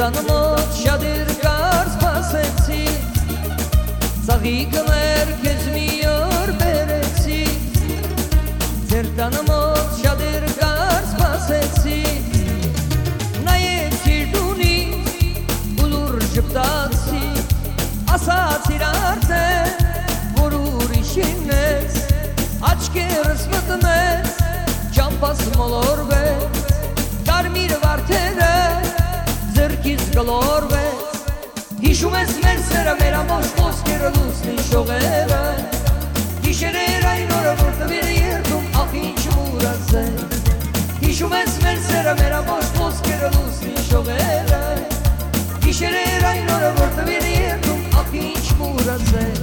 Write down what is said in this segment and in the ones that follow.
տանմոտ շատ երկար սպասեցի, ծաղիկներ քեզ մի օր բերեցի, ձեր տանմոտ շատ երկար սպասեցի, նայեցի դունից ու լուր ժպտացի, ասացիր արդեն, որ ուրիշին ես, աչքերս մտնեց, ճամփաս մոլորվեց, կարմիր վարդերը ձեռքից գլորվեց, հիշում ես մեր սերը, մեր ամոչ խոսքերը, լուսնի շողերը, գիշերեր այն օրը, որ տվիր երդում, ախ ինչ մուրացել, հիշում ես մեր սերը, մեր ամոչ խոսքերը, լուսնի շողերը, գիշերեր այն օրը, որ տվիր երդում, ախ ինչ մուրացել.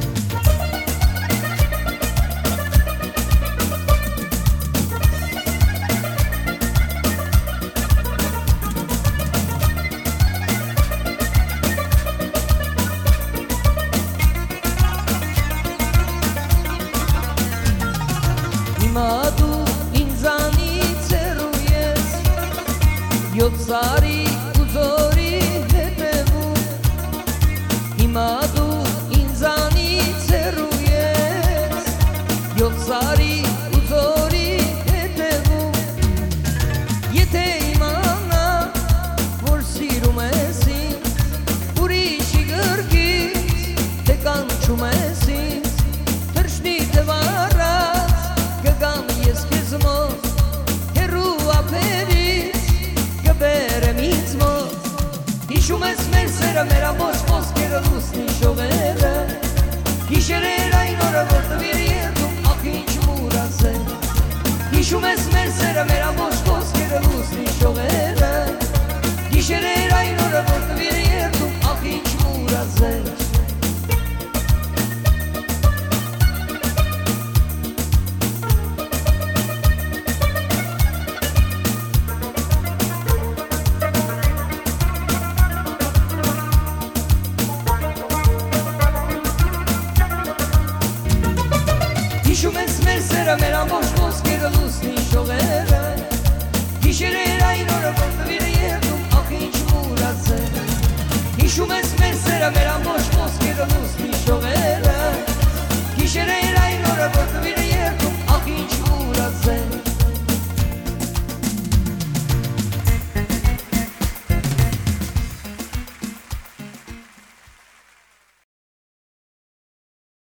Հիմա դու ինձանից հեռու ես, յոթ սարի ու ձորի հետևում, հիմա դու ինձանից հեռու ես, յոթ սարի ու ձորի հետևում, եթե իմանա, որ սիրում ես ինձ, ուրիշի գրկից, թե կանչում ես ինձ, թռչնի դվարած, կգամ ես քեզ մոտ, հեռու ափերից, կբերեմ ինձ մոտ, հիշում ես մեր սերը, մեր ամոչ խոսքերը, լուսնի շողերը, գիշերեր այն օրը, որ տվիր երդում, ախ ինչ մուրացել, հիշում ես մեր սերը, մեր ամոչ խոսքերը, լուսնի շողերը, գիշերեր այն օրը, որ տվիր երդում, ախ ինչ մուրացել. Հիշում ես մեր սերը, մեր ամոչ խոսքերը, լուսնի շողերը, գիշերեր այն օրը, որ տվիր երդում, ախ ինչ մուրացել, հիշում ես մեր սերը, մեր ամոչ խոսքերը, լուսնի շողերը,